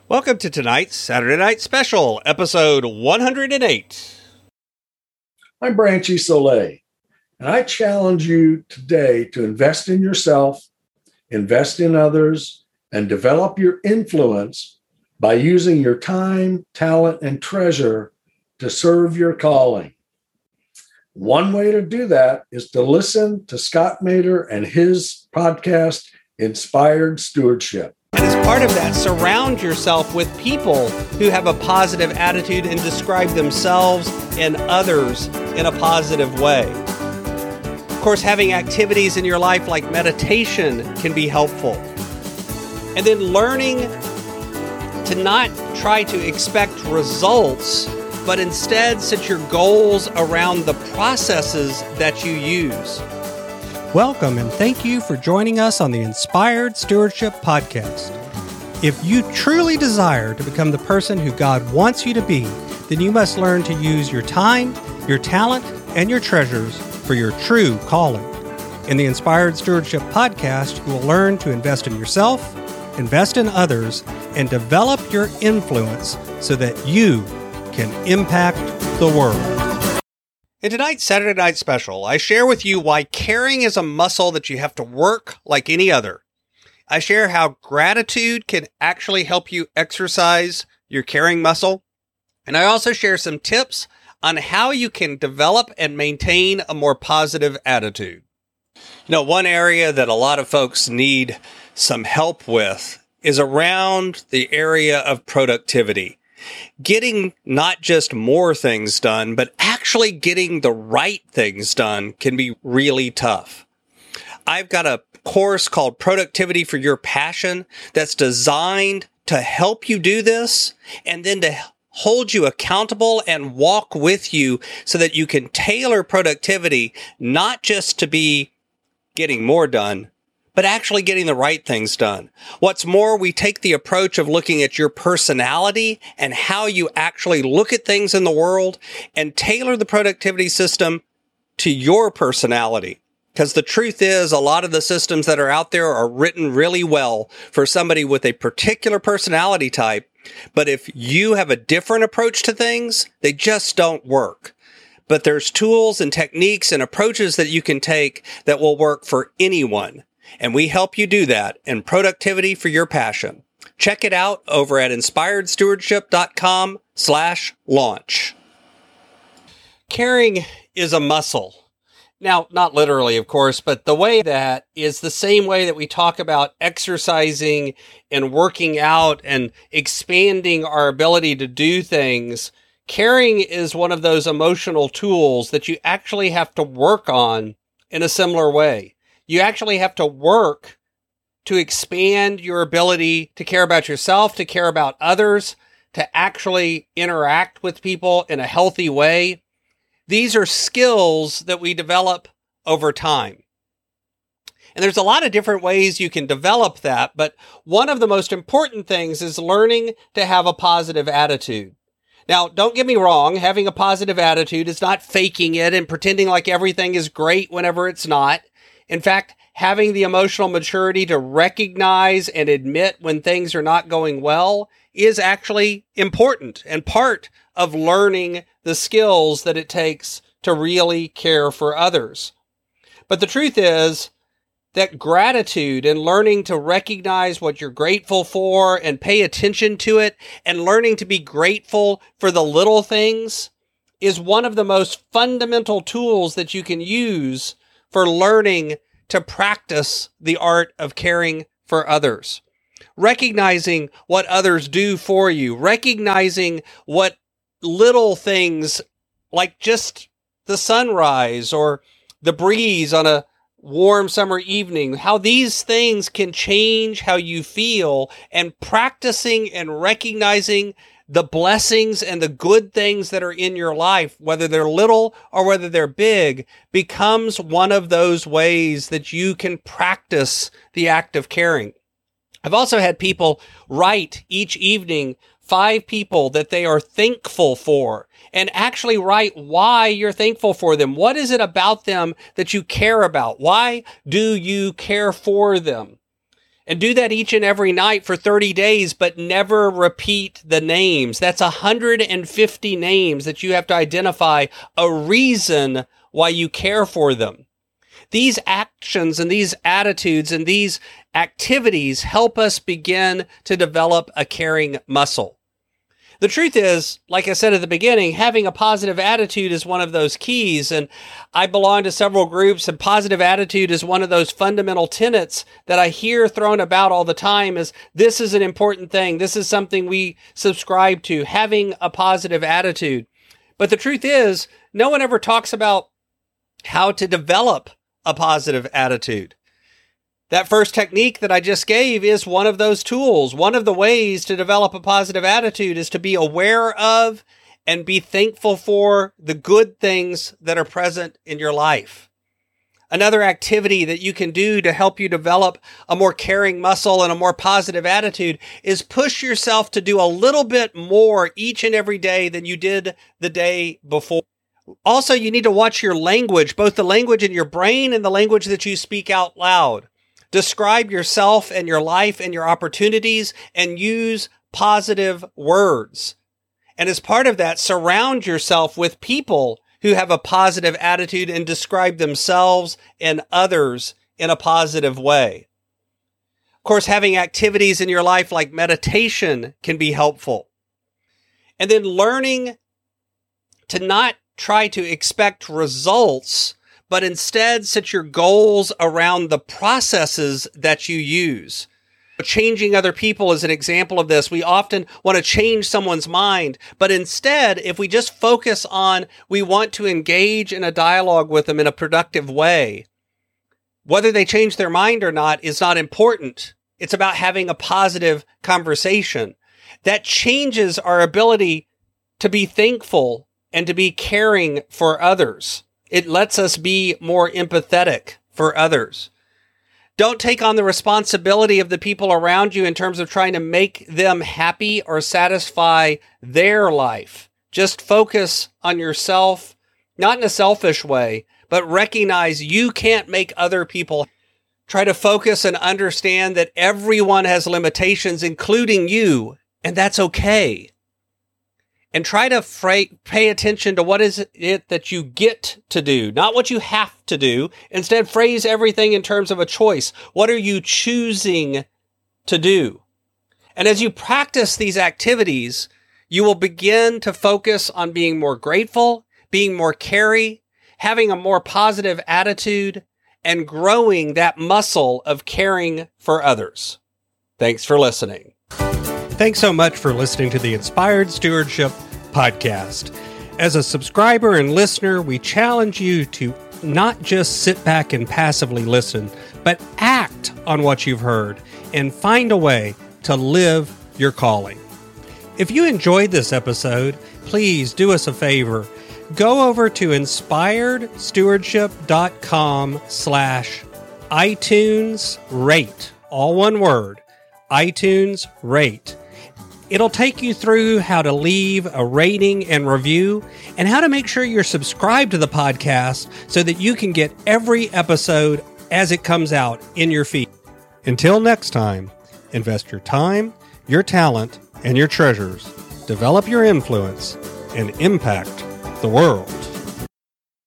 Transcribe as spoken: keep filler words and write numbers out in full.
Welcome to tonight's Saturday Night Special, episode one hundred eight. I'm Branchy Soleil, and I challenge you today to invest in yourself, invest in others, and develop your influence by using your time, talent, and treasure to serve your calling. One way to do that is to listen to Scott Mader and his podcast, Inspired Stewardship. And as part of that, surround yourself with people who have a positive attitude and describe themselves and others in a positive way. Of course, having activities in your life like meditation can be helpful. And then learning to not try to expect results, but instead set your goals around the processes that you use. Welcome and thank you for joining us on the Inspired Stewardship Podcast. If you truly desire to become the person who God wants you to be, then you must learn to use your time, your talent, and your treasures for your true calling. In the Inspired Stewardship Podcast, you will learn to invest in yourself, invest in others, and develop your influence so that you can impact the world. In tonight's Saturday Night Special, I share with you why caring is a muscle that you have to work like any other. I share how gratitude can actually help you exercise your caring muscle. And I also share some tips on how you can develop and maintain a more positive attitude. You know, one area that a lot of folks need some help with is around the area of productivity. Getting not just more things done, but actually getting the right things done can be really tough. I've got a course called Productivity for Your Passion that's designed to help you do this and then to hold you accountable and walk with you so that you can tailor productivity not just to be getting more done, but actually getting the right things done. What's more, we take the approach of looking at your personality and how you actually look at things in the world and tailor the productivity system to your personality. Because the truth is, a lot of the systems that are out there are written really well for somebody with a particular personality type. But if you have a different approach to things, they just don't work. But there's tools and techniques and approaches that you can take that will work for anyone. And we help you do that in Productivity for Your Passion. Check it out over at inspiredstewardship.com slash launch. Caring is a muscle. Now, not literally, of course, but the way that is the same way that we talk about exercising and working out and expanding our ability to do things. Caring is one of those emotional tools that you actually have to work on in a similar way. You actually have to work to expand your ability to care about yourself, to care about others, to actually interact with people in a healthy way. These are skills that we develop over time. And there's a lot of different ways you can develop that, but one of the most important things is learning to have a positive attitude. Now, don't get me wrong, having a positive attitude is not faking it and pretending like everything is great whenever it's not. In fact, having the emotional maturity to recognize and admit when things are not going well is actually important and part of learning the skills that it takes to really care for others. But the truth is that gratitude and learning to recognize what you're grateful for and pay attention to it and learning to be grateful for the little things is one of the most fundamental tools that you can use for learning to practice the art of caring for others. Recognizing what others do for you, recognizing what little things like just the sunrise or the breeze on a warm summer evening, how these things can change how you feel, and practicing and recognizing the blessings and the good things that are in your life, whether they're little or whether they're big, becomes one of those ways that you can practice the act of caring. I've also had people write each evening five people that they are thankful for and actually write why you're thankful for them. What is it about them that you care about? Why do you care for them? And do that each and every night for thirty days, but never repeat the names. That's one hundred fifty names that you have to identify a reason why you care for them. These actions and these attitudes and these activities help us begin to develop a caring muscle. The truth is, like I said at the beginning, having a positive attitude is one of those keys. And I belong to several groups, and positive attitude is one of those fundamental tenets that I hear thrown about all the time as this is an important thing. This is something we subscribe to, having a positive attitude. But the truth is, no one ever talks about how to develop a positive attitude. That first technique that I just gave is one of those tools. One of the ways to develop a positive attitude is to be aware of and be thankful for the good things that are present in your life. Another activity that you can do to help you develop a more caring muscle and a more positive attitude is push yourself to do a little bit more each and every day than you did the day before. Also, you need to watch your language, both the language in your brain and the language that you speak out loud. Describe yourself and your life and your opportunities and use positive words. And as part of that, surround yourself with people who have a positive attitude and describe themselves and others in a positive way. Of course, having activities in your life like meditation can be helpful. And then learning to not try to expect results, but instead set your goals around the processes that you use. Changing other people is an example of this. We often want to change someone's mind, but instead, if we just focus on we want to engage in a dialogue with them in a productive way, whether they change their mind or not is not important. It's about having a positive conversation. That changes our ability to be thankful and to be caring for others. It lets us be more empathetic for others. Don't take on the responsibility of the people around you in terms of trying to make them happy or satisfy their life. Just focus on yourself, not in a selfish way, but recognize you can't make other people. Try to focus and understand that everyone has limitations, including you, and that's okay. And try to fra- pay attention to what is it that you get to do, not what you have to do. Instead, phrase everything in terms of a choice. What are you choosing to do? And as you practice these activities, you will begin to focus on being more grateful, being more caring, having a more positive attitude, and growing that muscle of caring for others. Thanks for listening. Thanks so much for listening to the Inspired Stewardship Podcast. As a subscriber and listener, we challenge you to not just sit back and passively listen, but act on what you've heard and find a way to live your calling. If you enjoyed this episode, please do us a favor. Go over to inspiredstewardship.com slash iTunes rate, all one word, iTunes rate. It'll take you through how to leave a rating and review and how to make sure you're subscribed to the podcast so that you can get every episode as it comes out in your feed. Until next time, invest your time, your talent, and your treasures. Develop your influence and impact the world.